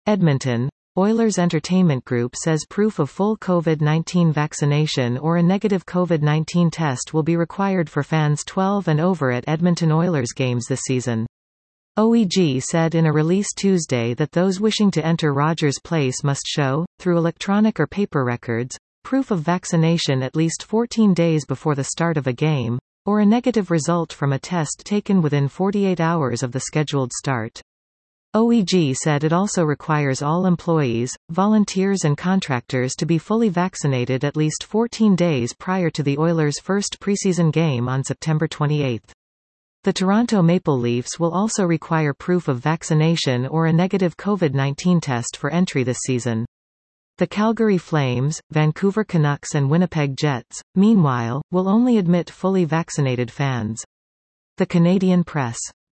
Edmonton. Oilers Entertainment Group says proof of full COVID-19 vaccination or a negative COVID-19 test will be required for fans 12 and over at Edmonton Oilers games this season. OEG said in a release Tuesday that those wishing to enter Rogers Place must show, through electronic or paper records, proof of vaccination at least 14 days before the start of a game, or a negative result from a test taken within 48 hours of the scheduled start. OEG said it also requires all employees, volunteers and contractors to be fully vaccinated at least 14 days prior to the Oilers' first preseason game on September 28. The Toronto Maple Leafs will also require proof of vaccination or a negative COVID-19 test for entry this season. The Calgary Flames, Vancouver Canucks and Winnipeg Jets, meanwhile, will only admit fully vaccinated fans. The Canadian Press.